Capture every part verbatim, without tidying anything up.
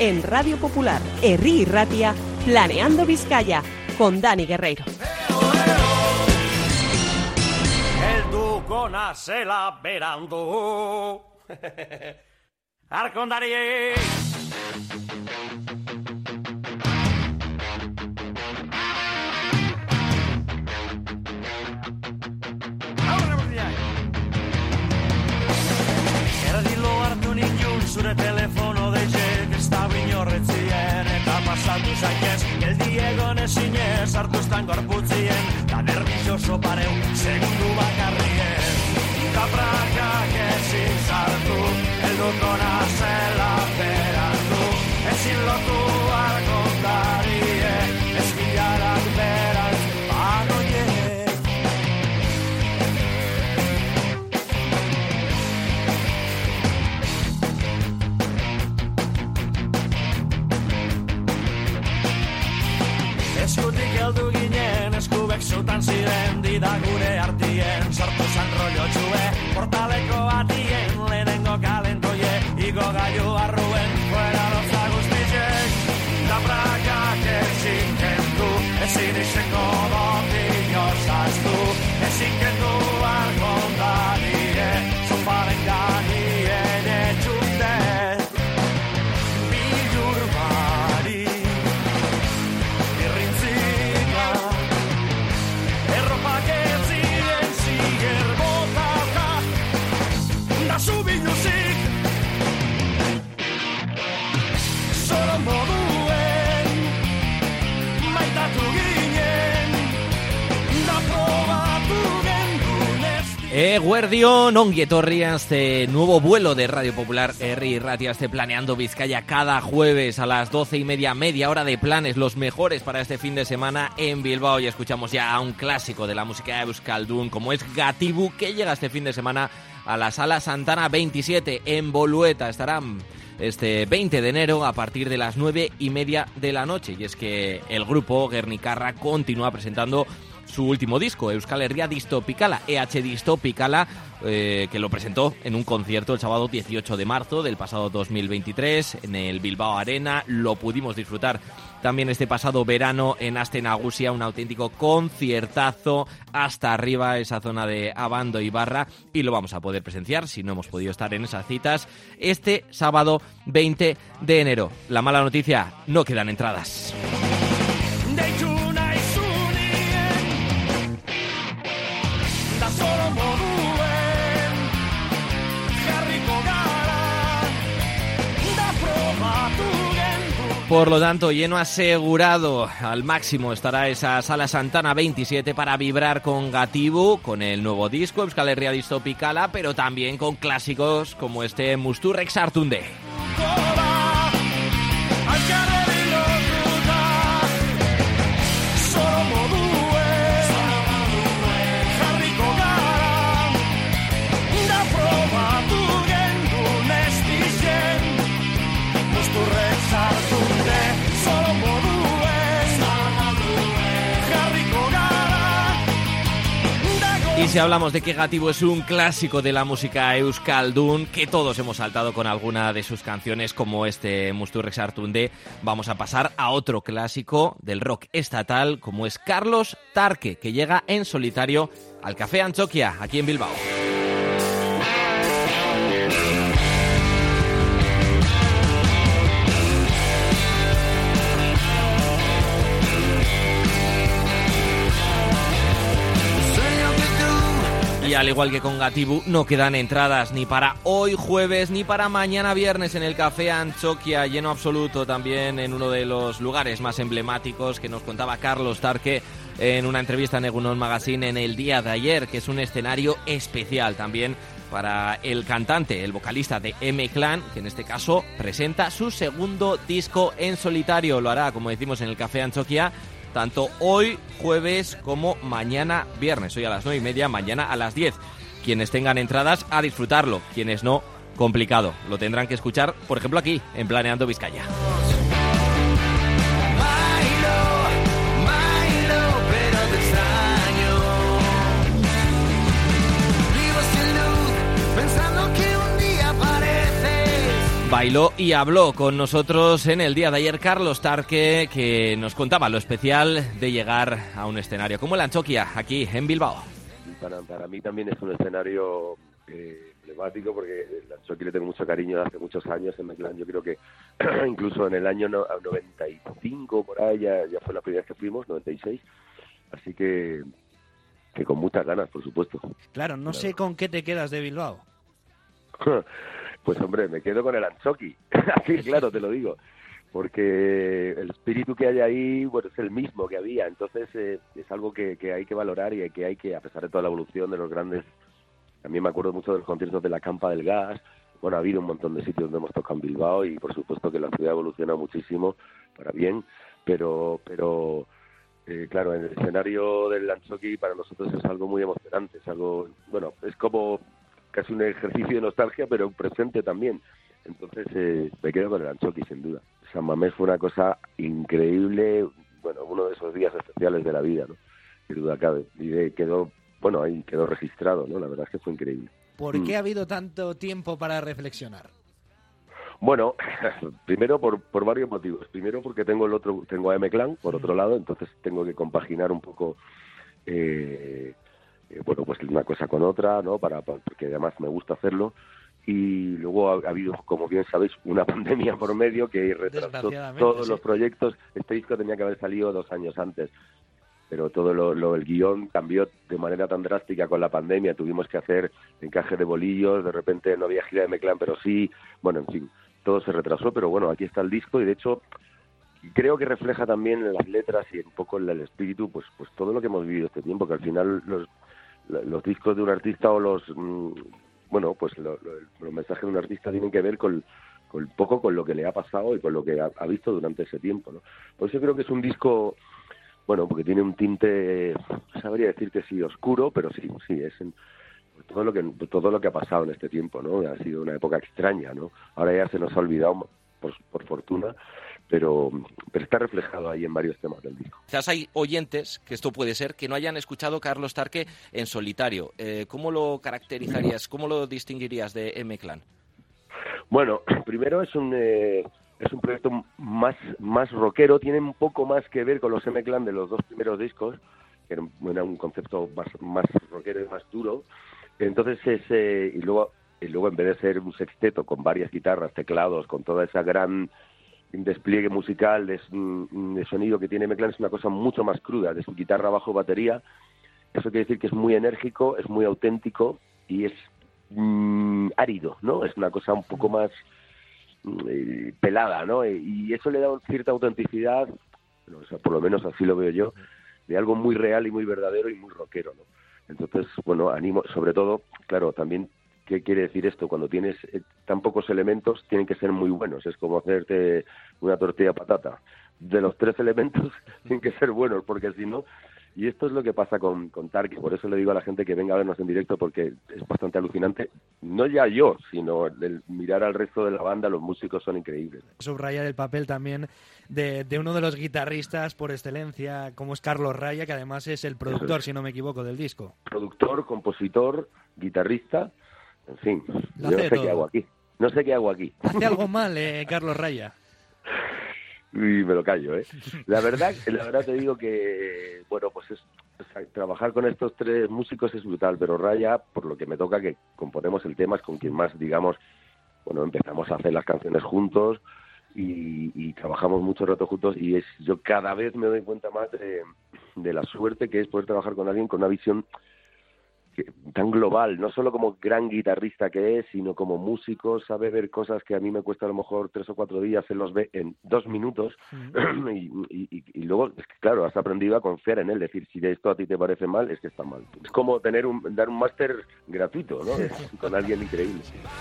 en Radio Popular, Herri y Ratia, Planeando Vizcaya, con Dani Guerreiro. El duco nace la verando. Arkondari. Erdilo hartu nintzun zure telefono deitzek ez da binorretzien eta pasatu zaitez geldi egon ezinez hartu estan gorputzien da nervioso pareu segundu bakarrien da prakak ezin sartu helduko nazela berandu ezin lotu arkondarie ez bilarak beraz bagoie. Eskutik heldu ginen, eskubek zutan ziren, dida gure artien, sortu zan rollo txue, portaleko atien, lehenengo kalentoie, igo gaiu arruen, fuera loza guztizek, da prakak ezin kendu, ezin izeko dotio zaztu, ezin kendu arkondarie, sofaren ganien etxute, bilur bari. Subiluzik solo moduen maitatu ginen da probatu genuen. Eguerdion, ongi etorri a este nuevo vuelo de Radio Popular Herri y Ratia, este Planeando Vizcaya cada jueves a las doce y media, media hora de planes, los mejores para este fin de semana en Bilbao. Y escuchamos ya a un clásico de la música euskaldun como es Gatibu, que llega este fin de semana a la Sala Santana veintisiete en Bolueta. Estarán este veinte de enero a partir de las nueve y media de la noche. Y es que el grupo Guernicarra continúa presentando su último disco, Euskal Herria Distopikala, E H Distopikala, eh, que lo presentó en un concierto el sábado dieciocho de marzo del pasado dos mil veintitrés en el Bilbao Arena. Lo pudimos disfrutar también este pasado verano en Aste Nagusia, un auténtico conciertazo hasta arriba, esa zona de Abando y Barra, y lo vamos a poder presenciar, si no hemos podido estar en esas citas, este sábado veinte de enero. La mala noticia, no quedan entradas. Por lo tanto, lleno asegurado al máximo estará esa Sala Santana veintisiete para vibrar con Gatibu, con el nuevo disco Euskal Herria Distopikala, pero también con clásicos como este Musturrek Sartunde. Y si hablamos de que Gatibu es un clásico de la música euskaldun, que todos hemos saltado con alguna de sus canciones, como este Musturrek Sartunde, vamos a pasar a otro clásico del rock estatal, como es Carlos Tarque, que llega en solitario al Café Antxokia, aquí en Bilbao. Y al igual que con Gatibu, no quedan entradas ni para hoy jueves ni para mañana viernes en el Café Antxokia, lleno absoluto también en uno de los lugares más emblemáticos que nos contaba Carlos Tarque en una entrevista en Egunon Magazine en el día de ayer, que es un escenario especial también para el cantante, el vocalista de M-Clan, que en este caso presenta su segundo disco en solitario. Lo hará, como decimos, en el Café Antxokia, tanto hoy jueves como mañana viernes. Hoy a las nueve y media, mañana a las diez. Quienes tengan entradas, a disfrutarlo. Quienes no, complicado. Lo tendrán que escuchar, por ejemplo, aquí, en Planeando Vizcaya. bailó y habló con nosotros en el día de ayer Carlos Tarque, que nos contaba lo especial de llegar a un escenario como el Antxokia, aquí en Bilbao. Para, para mí también es un escenario eh, emblemático, porque el Antxokia le tengo mucho cariño de hace muchos años en Meclán. Yo creo que incluso en el año no, noventa y cinco, por ahí, ya, ya fue la primera vez que fuimos, noventa y seis, así que, que con muchas ganas, por supuesto. Claro, no claro. sé con qué te quedas de Bilbao. Pues hombre, me quedo con el Antxokia, así claro, te lo digo, porque el espíritu que hay ahí, bueno, es el mismo que había, entonces eh, es algo que, que hay que valorar y que hay que, a pesar de toda la evolución de los grandes, también me acuerdo mucho de los conciertos de la Campa del Gas. Bueno, ha habido un montón de sitios donde hemos tocado en Bilbao y por supuesto que la ciudad ha evolucionado muchísimo para bien, pero pero eh, claro, en el escenario del Antxokia para nosotros es algo muy emocionante, es algo, bueno, es como casi un ejercicio de nostalgia, pero un presente también. Entonces eh, me quedo con el Antxokia, sin duda. San Mamés fue una cosa increíble, bueno, uno de esos días especiales de la vida, ¿no? Sin duda cabe. Y de, quedó, bueno, ahí quedó registrado, ¿no? La verdad es que fue increíble. ¿Por mm. qué ha habido tanto tiempo para reflexionar? Bueno, primero por, por varios motivos. Primero porque tengo el otro, tengo a M-Clan, por otro lado, entonces tengo que compaginar un poco... Eh, Eh, bueno, pues una cosa con otra, ¿no? Para, para, porque además me gusta hacerlo. Y luego ha, ha habido, como bien sabéis, una pandemia por medio que retrasó todos sí. los proyectos. Este disco tenía que haber salido dos años antes, pero todo lo, lo el guión cambió de manera tan drástica con la pandemia. Tuvimos que hacer encaje de bolillos, de repente no había gira de M-Clan, pero sí. Bueno, en fin, todo se retrasó, pero bueno, aquí está el disco y de hecho creo que refleja también en las letras y un poco en el espíritu, pues pues todo lo que hemos vivido este tiempo, que al final los los discos de un artista o los bueno pues lo, lo, los mensajes de un artista tienen que ver con, con poco con lo que le ha pasado y con lo que ha, ha visto durante ese tiempo, ¿no? Por eso creo que es un disco, bueno, porque tiene un tinte, sabría decir que sí, oscuro, pero sí, sí, es en, todo lo que todo lo que ha pasado en este tiempo, ¿no? Ha sido una época extraña, ¿no? Ahora ya se nos ha olvidado, por, por fortuna, pero, pero está reflejado ahí en varios temas del disco. Quizás hay oyentes, que esto puede ser, que no hayan escuchado Carlos Tarque en solitario. Eh, ¿Cómo lo caracterizarías, cómo lo distinguirías de M-Clan? Bueno, primero es un eh, es un proyecto más más rockero, tiene un poco más que ver con los M-Clan de los dos primeros discos, que era un, era un concepto más, más rockero y más duro. Entonces es, eh, y luego y luego en vez de ser un sexteto con varias guitarras, teclados, con toda esa gran despliegue musical de, de sonido que tiene M-Clan, es una cosa mucho más cruda, de su guitarra, bajo, batería. Eso quiere decir que es muy enérgico, es muy auténtico y es mmm, árido, ¿no? Es una cosa un poco más eh, pelada, ¿no? Y eso le da cierta autenticidad, bueno, o sea, por lo menos así lo veo yo, de algo muy real y muy verdadero y muy rockero, ¿no? Entonces, bueno, animo, sobre todo, claro, también, ¿qué quiere decir esto? Cuando tienes eh, tan pocos elementos, tienen que ser muy buenos. Es como hacerte una tortilla de patata. De los tres elementos, tienen que ser buenos, porque si no... Y esto es lo que pasa con, con Tarque. Por eso le digo a la gente que venga a vernos en directo, porque es bastante alucinante. No ya yo, sino el mirar al resto de la banda, los músicos son increíbles. Subrayar el papel también de, de uno de los guitarristas por excelencia, como es Carlos Raya, que además es el productor, es. si no me equivoco, del disco. Productor, compositor, guitarrista... En fin, yo no sé todo. qué hago aquí. No sé qué hago aquí. ¿Hace algo mal, eh, Carlos Raya? Y me lo callo, ¿eh? La verdad, la verdad te digo que, bueno, pues es, es trabajar con estos tres músicos es brutal, pero Raya, por lo que me toca, que componemos el tema, es con quien más, digamos, bueno, empezamos a hacer las canciones juntos y, y trabajamos mucho rato juntos y es yo cada vez me doy cuenta más de, de la suerte que es poder trabajar con alguien con una visión que, tan global, no solo como gran guitarrista que es, sino como músico, sabe ver cosas que a mí me cuesta a lo mejor tres o cuatro días, él los ve en dos minutos, mm. y, y, y luego, es que, claro, has aprendido a confiar en él, decir, si de esto a ti te parece mal, es que está mal. Es como tener un, dar un máster gratuito, ¿no? Con alguien increíble.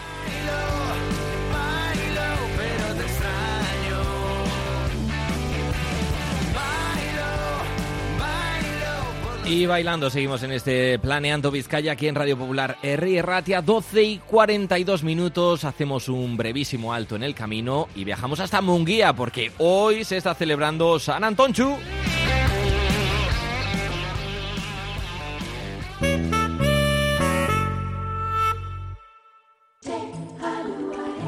Y bailando seguimos en este Planeando Vizcaya aquí en Radio Popular Herri Ratia, doce y cuarenta y dos minutos. Hacemos un brevísimo alto en el camino y viajamos hasta Munguía porque hoy se está celebrando San Antonchu.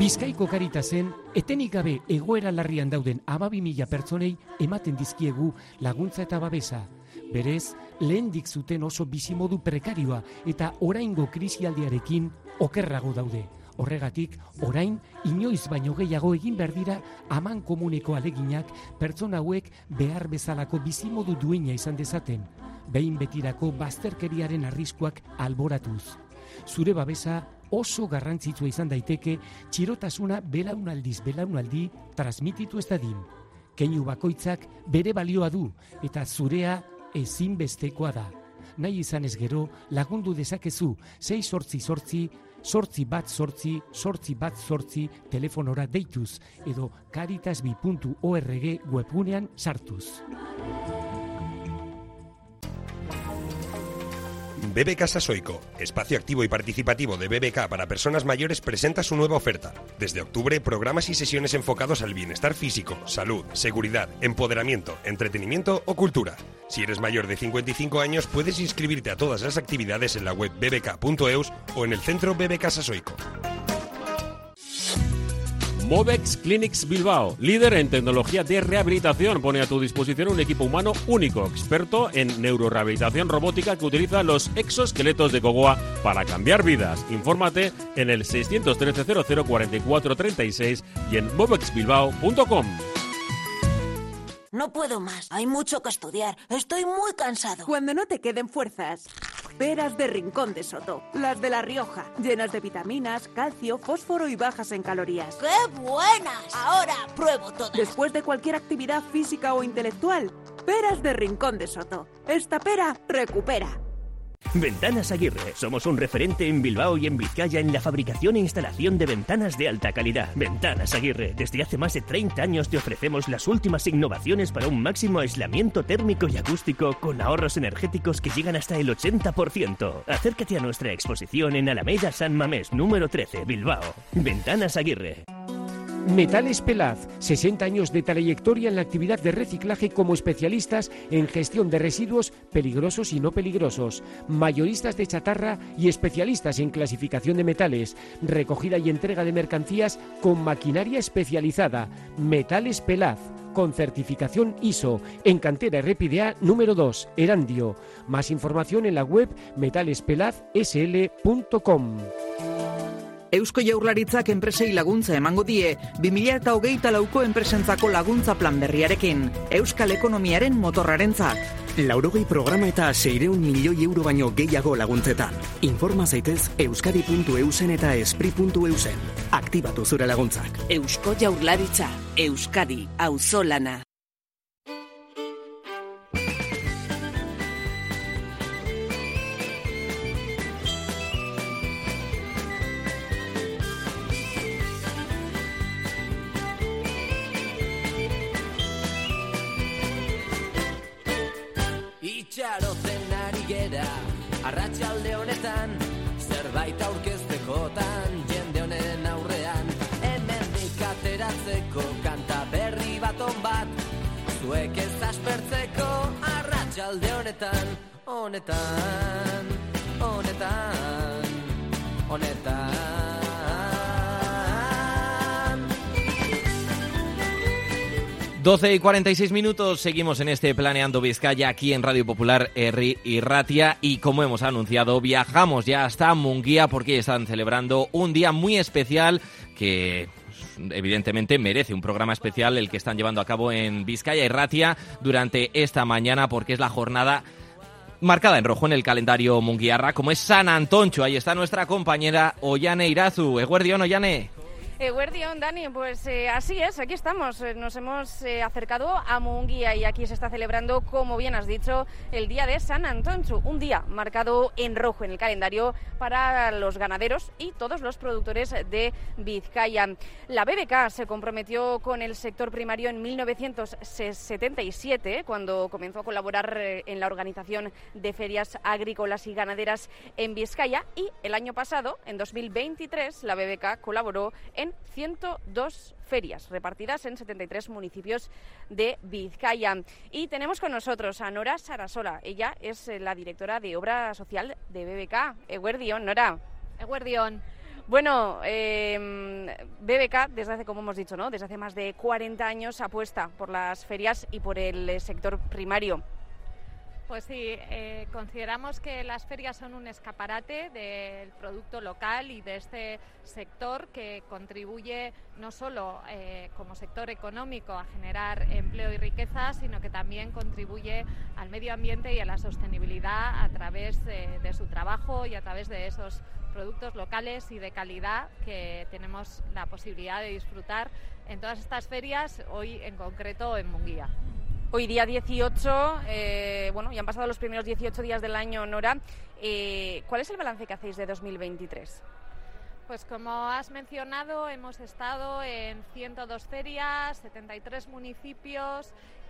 Bizkaiko Karitasen, etenik gabe egoera larrian dauden hamabi mila pertsonei ematen dizkiegu laguntza eta babesa. Berez, lehendik zuten oso bizimodu prekarioa eta oraingo krisialdiarekin okerrago daude. Horregatik, orain, inoiz baino gehiago egin behar dira aman komuneko aleginak pertsona hauek behar bezalako bizimodu duina izan dezaten, behin betirako bazterkeriaren arriskuak alboratuz. Zure babesa oso garrantzitsua izan daiteke txirotasuna belaunaldiz belaunaldi transmititu ez dadin. Keinu bakoitzak bere balioa du eta zurea ezinbestekoa da. Nahi izan ez gero lagundu dezakezu sei sortzi sortzi, sortzi bat sortzi, sortzi bat sortzi telefonora deituz edo caritasbi puntu org webgunean sartuz. B B K Sasoico, espacio activo y participativo de B B K para personas mayores, presenta su nueva oferta. Desde octubre, programas y sesiones enfocados al bienestar físico, salud, seguridad, empoderamiento, entretenimiento o cultura. Si eres mayor de cincuenta y cinco años, puedes inscribirte a todas las actividades en la web b b k punto e u s o en el centro B B K Sasoico. Movex Clinics Bilbao, líder en tecnología de rehabilitación, pone a tu disposición un equipo humano único, experto en neurorehabilitación robótica que utiliza los exoesqueletos de Cogoa para cambiar vidas. Infórmate en el seiscientos trece cero cero cuarenta y cuatro treinta y seis y en movex bilbao punto com. No puedo más, hay mucho que estudiar, estoy muy cansado. Cuando no te queden fuerzas, peras de Rincón de Soto, las de La Rioja, llenas de vitaminas, calcio, fósforo y bajas en calorías. ¡Qué buenas! Ahora pruebo todas. Después de cualquier actividad física o intelectual, peras de Rincón de Soto. Esta pera recupera. Ventanas Aguirre. Somos un referente en Bilbao y en Vizcaya en la fabricación e instalación de ventanas de alta calidad. Ventanas Aguirre. Desde hace más de treinta años te ofrecemos las últimas innovaciones para un máximo aislamiento térmico y acústico con ahorros energéticos que llegan hasta el ochenta por ciento. Acércate a nuestra exposición en Alameda San Mamés, número trece, Bilbao. Ventanas Aguirre. Metales Pelaz, sesenta años de trayectoria en la actividad de reciclaje como especialistas en gestión de residuos peligrosos y no peligrosos, mayoristas de chatarra y especialistas en clasificación de metales, recogida y entrega de mercancías con maquinaria especializada. Metales Pelaz, con certificación I S O, en cantera R P D A número dos, Erandio. Más información en la web metalespelaz s l punto com. Eusko Jaurlaritzak enpresei laguntza emango die, bi mila hogeita lauko enpresentzako laguntza plan berriarekin, euskal ekonomiaren motorrarentzat. Laurogei programa eta seiehun milioi euro baino gehiago laguntzetan. Informa zaitez euskadi puntu eusen eta espri puntu eusen. Aktibatu zure laguntzak. Eusko Jaurlaritza, Euskadi, auzolana. Itxaroten ari gera, arratsalde honetan, zerbait aurkeztekotan, jende honen aurrean, hemendik ateratzeko kanta berri bat on bat, zuek ez aspertzeko arratsalde honetan, honetan, honetan, honetan. doce y cuarenta y seis minutos, seguimos en este Planeando Vizcaya aquí en Radio Popular Herri y Ratia y como hemos anunciado viajamos ya hasta Munguía porque están celebrando un día muy especial que evidentemente merece un programa especial el que están llevando a cabo en Vizcaya y Ratia durante esta mañana porque es la jornada marcada en rojo en el calendario munguiarra como es San Antoncho. Ahí está nuestra compañera Ollane Irazu. Eguerdión, Ollane. Eguerdión, Dani, pues eh, así es, aquí estamos, nos hemos eh, acercado a Munguía y aquí se está celebrando, como bien has dicho, el Día de San Antoncho, un día marcado en rojo en el calendario para los ganaderos y todos los productores de Vizcaya. La B B K se comprometió con el sector primario en mil novecientos setenta y siete, cuando comenzó a colaborar en la organización de ferias agrícolas y ganaderas en Vizcaya y el año pasado, en dos mil veintitrés, la B B K colaboró en ciento dos ferias repartidas en setenta y tres municipios de Vizcaya. Y tenemos con nosotros a Nora Sarasola. Ella es la directora de Obra Social de B B K. Eguerdión, Nora. Eguerdión. Bueno, eh, B B K, desde hace, como hemos dicho, ¿no? Desde hace más de cuarenta años apuesta por las ferias y por el sector primario. Pues sí, eh, consideramos que las ferias son un escaparate del producto local y de este sector que contribuye no solo eh, como sector económico a generar empleo y riqueza, sino que también contribuye al medio ambiente y a la sostenibilidad a través eh, de su trabajo y a través de esos productos locales y de calidad que tenemos la posibilidad de disfrutar en todas estas ferias, hoy en concreto en Munguía. Hoy día dieciocho, eh, bueno, ya han pasado los primeros dieciocho días del año, Nora. Eh, ¿Cuál es el balance que hacéis de dos mil veintitrés? Pues como has mencionado, hemos estado en ciento dos ferias, setenta y tres municipios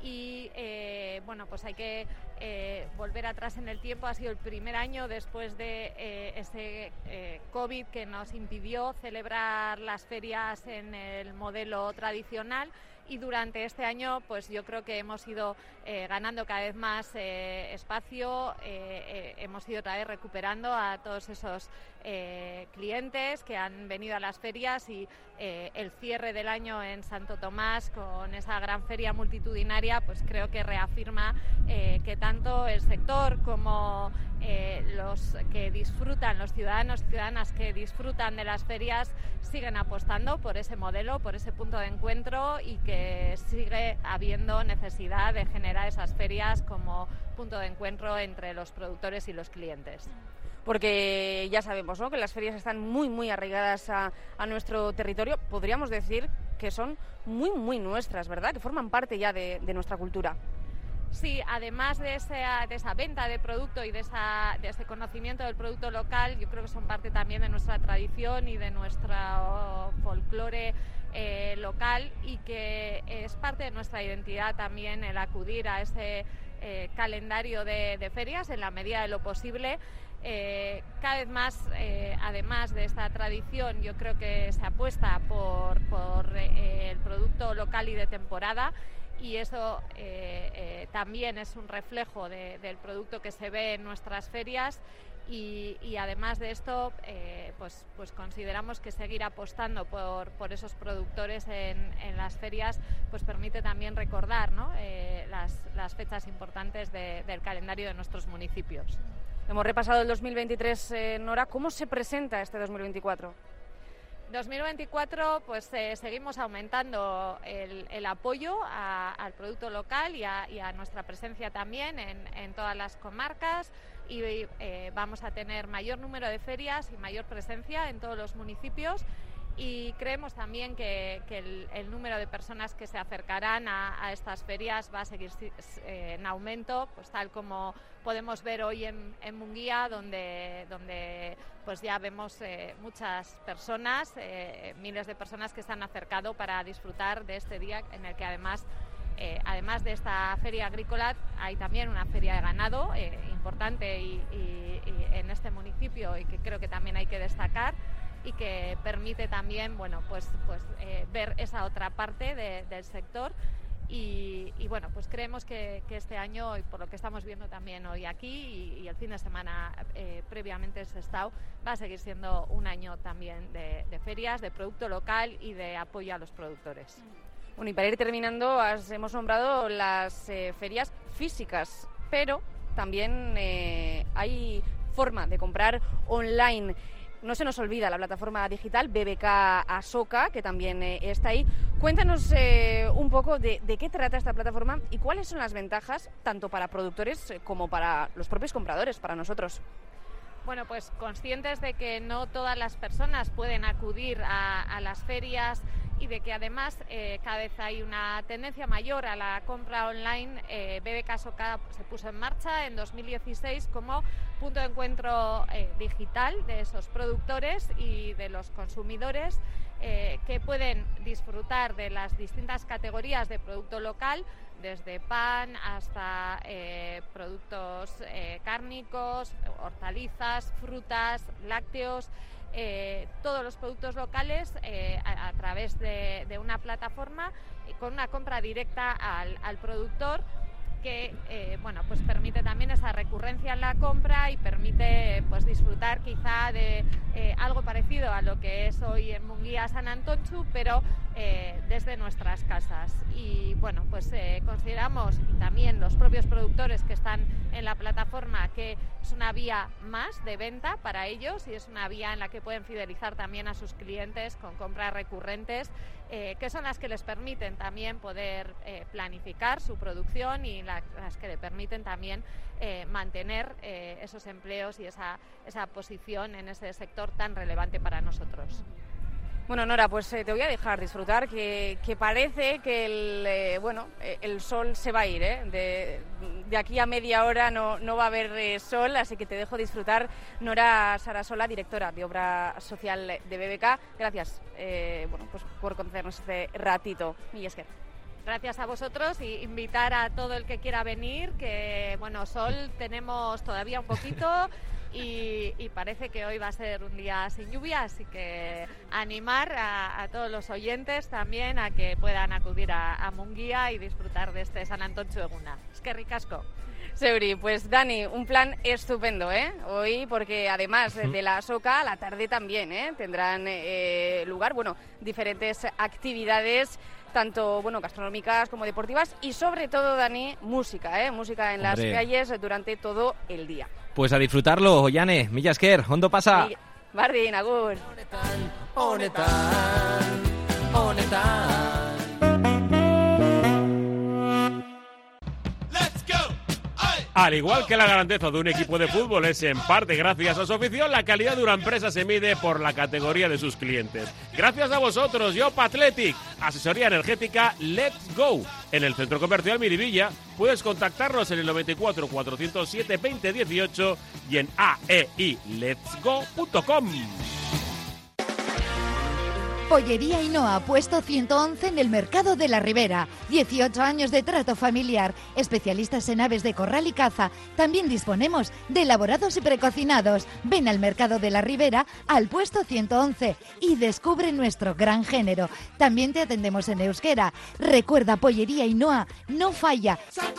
y eh, bueno, pues hay que eh, volver atrás en el tiempo. Ha sido el primer año después de eh, ese eh, COVID que nos impidió celebrar las ferias en el modelo tradicional. Y durante este año, pues yo creo que hemos ido eh, ganando cada vez más eh, espacio, eh, eh, hemos ido otra vez recuperando a todos esos eh, clientes que han venido a las ferias y eh, el cierre del año en Santo Tomás con esa gran feria multitudinaria, pues creo que reafirma eh, que tanto el sector como eh, los que disfrutan, los ciudadanos y ciudadanas que disfrutan de las ferias siguen apostando por ese modelo, por ese punto de encuentro y que sigue habiendo necesidad de generar esas ferias como punto de encuentro entre los productores y los clientes. Porque ya sabemos, ¿no?, que las ferias están muy, muy arraigadas a, a nuestro territorio. Podríamos decir que son muy, muy nuestras, ¿verdad?, que forman parte ya de, de nuestra cultura. Sí, además de esa, de esa venta de producto y de, esa, de ese conocimiento del producto local, yo creo que son parte también de nuestra tradición y de nuestro folclore eh, local y que es parte de nuestra identidad también el acudir a ese eh, calendario de, de ferias en la medida de lo posible. Eh, cada vez más, eh, además de esta tradición, yo creo que se apuesta por, por eh, el producto local y de temporada. Y eso eh, eh, también es un reflejo de, del producto que se ve en nuestras ferias y, y además de esto eh, pues, pues consideramos que seguir apostando por, por esos productores en, en las ferias pues permite también recordar, ¿no?, eh, las, las fechas importantes de, del calendario de nuestros municipios. Hemos repasado el dos mil veintitrés, eh, Nora. ¿Cómo se presenta este dos mil veinticuatro? dos mil veinticuatro, pues eh, seguimos aumentando el, el apoyo a, al producto local y a, y a nuestra presencia también en, en todas las comarcas y eh, vamos a tener mayor número de ferias y mayor presencia en todos los municipios y creemos también que, que el, el número de personas que se acercarán a, a estas ferias va a seguir eh, en aumento, pues tal como podemos ver hoy en, en Munguía, donde, donde pues ya vemos eh, muchas personas, eh, miles de personas que se han acercado para disfrutar de este día en el que además Eh, además de esta feria agrícola hay también una feria de ganado eh, importante y, y, y en este municipio y que creo que también hay que destacar y que permite también bueno pues pues eh, ver esa otra parte de, del sector y, y bueno pues creemos que, que este año y por lo que estamos viendo también hoy aquí y, y el fin de semana eh, previamente en Sestao va a seguir siendo un año también de, de ferias, de producto local y de apoyo a los productores. Bueno, y para ir terminando, has, hemos nombrado las eh, ferias físicas, pero también eh, hay forma de comprar online. No se nos olvida la plataforma digital B B K Asoka, que también eh, está ahí. Cuéntanos eh, un poco de, de qué trata esta plataforma y cuáles son las ventajas, tanto para productores eh, como para los propios compradores, para nosotros. Bueno, pues conscientes de que no todas las personas pueden acudir a, a las ferias y de que además eh, cada vez hay una tendencia mayor a la compra online, eh, B B K Asoka se puso en marcha en dos mil dieciséis como punto de encuentro eh, digital de esos productores y de los consumidores eh, que pueden disfrutar de las distintas categorías de producto local, desde pan hasta eh, productos eh, cárnicos, hortalizas, frutas, lácteos, eh, todos los productos locales eh, a, a través de, de una plataforma y con una compra directa al, al productor que eh, bueno, pues permite también esa recurrencia en la compra y permite pues disfrutar quizá de eh, algo parecido a lo que es hoy en Munguía Sant Antontxu, pero eh, desde nuestras casas. Y bueno, pues eh, consideramos, y también los propios productores que están en la plataforma, que es una vía más de venta para ellos y es una vía en la que pueden fidelizar también a sus clientes con compras recurrentes, eh, que son las que les permiten también poder eh, planificar su producción y la, las que le permiten también eh, mantener eh, esos empleos y esa, esa posición en ese sector tan relevante para nosotros. Bueno, Nora, pues eh, te voy a dejar disfrutar, que, que parece que el, eh, bueno, eh, el sol se va a ir, ¿eh? De, de aquí a media hora no, no va a haber eh, sol, así que te dejo disfrutar. Nora Sarasola, directora de Obra Social de B B K, gracias eh, bueno, pues por concedernos este ratito. Mila esker. Gracias a vosotros y invitar a todo el que quiera venir, que bueno, sol tenemos todavía un poquito y, y parece que hoy va a ser un día sin lluvia, así que animar a, a todos los oyentes también a que puedan acudir a, a Munguía y disfrutar de este Sant Antontxu eguna. Es que ricasco. Seuri, pues Dani, un plan estupendo, ¿eh? Hoy, porque además de la soca, a la tarde también, ¿eh? Tendrán eh, lugar, bueno, diferentes actividades, tanto, bueno, gastronómicas como deportivas y sobre todo, Dani, música, ¿eh? Música en Hombre. las calles durante todo el día. Pues a disfrutarlo, Ollane, mila esker, ondo pasa. Bardin, agur. Honetan, honetan. Al igual que la grandeza de un equipo de fútbol es en parte gracias a su afición, la calidad de una empresa se mide por la categoría de sus clientes. Gracias a vosotros, Yopa Athletic, asesoría energética Let's Go. En el Centro Comercial Miribilla puedes contactarnos en el noventa y cuatro, cuatrocientos siete, veinte dieciocho y en a e i lets go punto com. Pollería Ainhoa, puesto ciento once en el Mercado de la Ribera. dieciocho años de trato familiar. Especialistas en aves de corral y caza. También disponemos de elaborados y precocinados. Ven al Mercado de la Ribera, al puesto ciento once y descubre nuestro gran género. También te atendemos en euskera. Recuerda, Pollería Ainhoa no falla.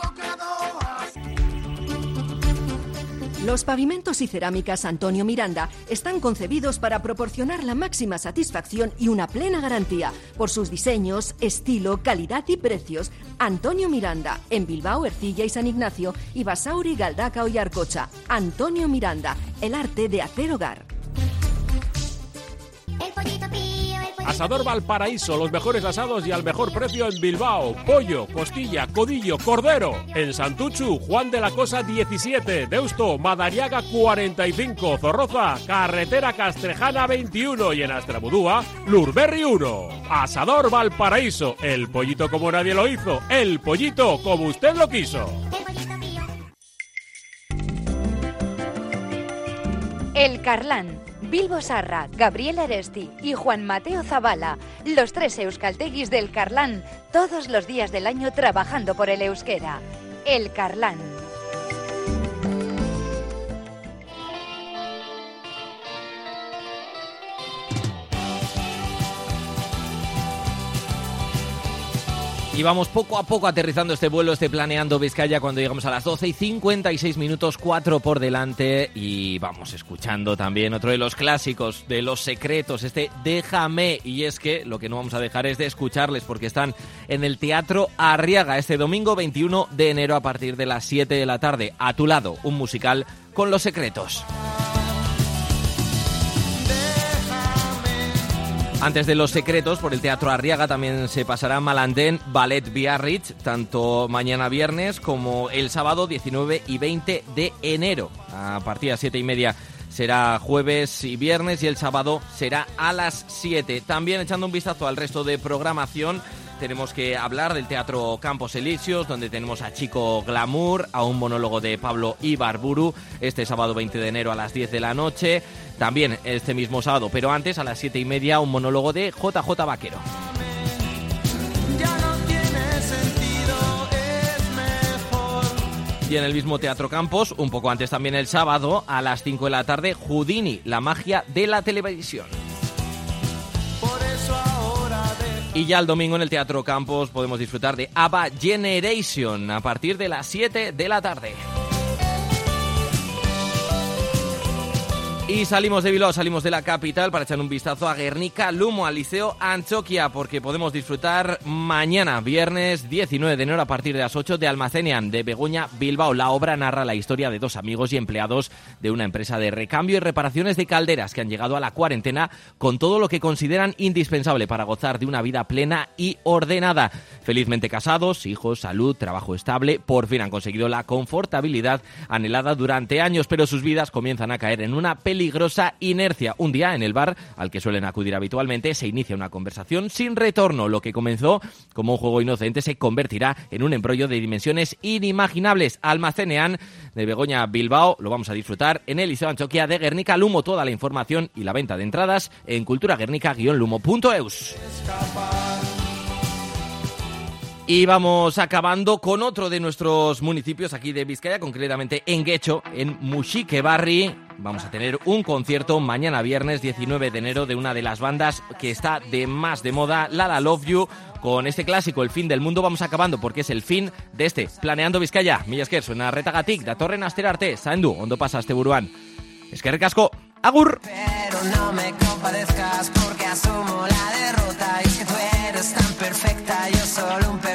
Los pavimentos y cerámicas Antonio Miranda están concebidos para proporcionar la máxima satisfacción y una plena garantía por sus diseños, estilo, calidad y precios. Antonio Miranda, en Bilbao, Ercilla y San Ignacio, y Basauri, Galdakao y Arcocha. Antonio Miranda, el arte de hacer hogar. El pollito pío, el pollito Asador Valparaíso, los mejores asados y al mejor precio en Bilbao. Pollo, costilla, codillo, cordero. En Santuchu, Juan de la Cosa diecisiete. Deusto, Madariaga cuarenta y cinco. Zorroza, Carretera Castrejana veintiuno. Y en Astrabudúa, Lurberri uno. Asador Valparaíso, el pollito como nadie lo hizo. El pollito como usted lo quiso. El Carlán. Bilbo Sarra, Gabriel Aresti y Juan Mateo Zabala, los tres euskalteguis del Carlán, todos los días del año trabajando por el euskera. El Carlán. Y vamos poco a poco aterrizando este vuelo, este Planeando Vizcaya, cuando llegamos a las doce y cincuenta y seis minutos, cuatro por delante. Y vamos escuchando también otro de los clásicos, de los secretos, este Déjame. Y es que lo que no vamos a dejar es de escucharles, porque están en el Teatro Arriaga este domingo veintiuno de enero a partir de las siete de la tarde. A tu lado, un musical con Los Secretos. Antes de Los Secretos, por el Teatro Arriaga también se pasará Malandén Ballet Biarritz, tanto mañana viernes como el sábado diecinueve y veinte de enero. A partir de las siete y media será jueves y viernes y el sábado será a las siete. También echando un vistazo al resto de programación, tenemos que hablar del Teatro Campos Elíseos, donde tenemos a Chico Glamour, a un monólogo de Pablo Ibarburu, este sábado veinte de enero a las diez de la noche. También este mismo sábado, pero antes, a las siete y media, un monólogo de J J Vaquero. Ya no tiene sentido, es mejor. Y en el mismo Teatro Campos, un poco antes también el sábado, a las cinco de la tarde, Houdini, la magia de la televisión. Por eso ahora Y ya el domingo en el Teatro Campos podemos disfrutar de ABBA Generation a partir de las siete de la tarde. Y salimos de Bilbao, salimos de la capital para echar un vistazo a Gernika Lumo, al Liceo Antxokia, porque podemos disfrutar mañana, viernes diecinueve de enero, a partir de las ocho, de Almacenean, de Begoña Bilbao. La obra narra la historia de dos amigos y empleados de una empresa de recambio y reparaciones de calderas que han llegado a la cuarentena con todo lo que consideran indispensable para gozar de una vida plena y ordenada. Felizmente casados, hijos, salud, trabajo estable, por fin han conseguido la confortabilidad anhelada durante años, pero sus vidas comienzan a caer en una peligrosa inercia. Un día, en el bar al que suelen acudir habitualmente, se inicia una conversación sin retorno. Lo que comenzó como un juego inocente se convertirá en un embrollo de dimensiones inimaginables. Almacenean, de Begoña Bilbao, lo vamos a disfrutar en el Liceo Antxokia de Gernika Lumo. Toda la información y la venta de entradas en culturaguernica guion lumo punto eus. Y vamos acabando con otro de nuestros municipios aquí de Vizcaya, concretamente en Guecho, en Muxiquebarri. Vamos a tener un concierto mañana viernes diecinueve de enero de una de las bandas que está de más de moda, Lala Love You, con este clásico, El fin del mundo. Vamos acabando porque es el fin de este Planeando Vizcaya. Mila esker, suena retagatik, datorren astera arte, zaindu, ondo pasa este buruan. Eskerrik asko, agur! Pero no me compadezcas porque asumo la derrota. Y es que tú eres tan perfecta, yo solo un